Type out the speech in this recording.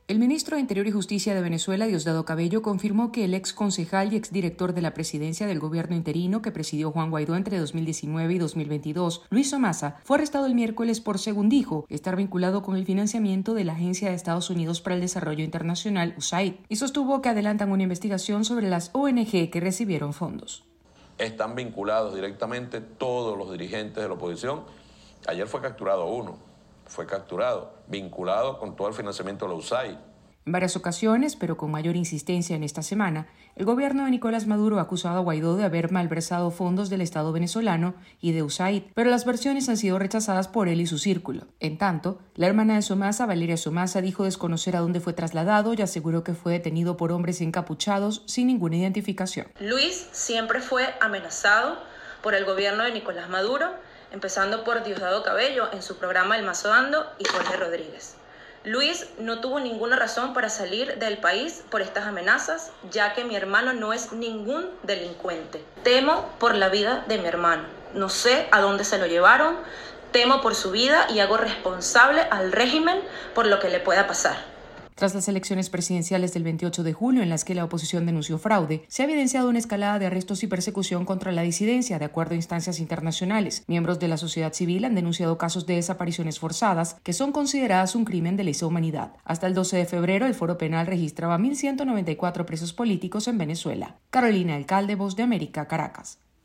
El ministro de Interior y Justicia de Venezuela, Diosdado Cabello, confirmó que el ex concejal y exdirector de la presidencia del gobierno interino que presidió Juan Guaidó entre 2019 y 2022, Luis Somasa, fue arrestado el miércoles por, según dijo, estar vinculado con el financiamiento de la Agencia de Estados Unidos para el Desarrollo Internacional, USAID, y sostuvo que adelantan una investigación sobre las ONG que recibieron fondos. Están vinculados directamente todos los dirigentes de la oposición. Ayer fue capturado uno. Vinculado con todo el financiamiento de la USAID. En varias ocasiones, pero con mayor insistencia en esta semana, el gobierno de Nicolás Maduro ha acusado a Guaidó de haber malversado fondos del Estado venezolano y de USAID, pero las versiones han sido rechazadas por él y su círculo. En tanto, la hermana de Somasa, Valeria Somasa, dijo desconocer a dónde fue trasladado y aseguró que fue detenido por hombres encapuchados sin ninguna identificación. Luis siempre fue amenazado por el gobierno de Nicolás Maduro, empezando por Diosdado Cabello en su programa El Mazo Dando y Jorge Rodríguez. Luis no tuvo ninguna razón para salir del país por estas amenazas, ya que mi hermano no es ningún delincuente. Temo por la vida de mi hermano. No sé a dónde se lo llevaron, temo por su vida y hago responsable al régimen por lo que le pueda pasar. Tras las elecciones presidenciales del 28 de julio, en las que la oposición denunció fraude, se ha evidenciado una escalada de arrestos y persecución contra la disidencia, de acuerdo a instancias internacionales. Miembros de la sociedad civil han denunciado casos de desapariciones forzadas, que son consideradas un crimen de lesa humanidad. Hasta el 12 de febrero, el Foro Penal registraba 1.194 presos políticos en Venezuela. Carolina Alcalde, Voz de América, Caracas.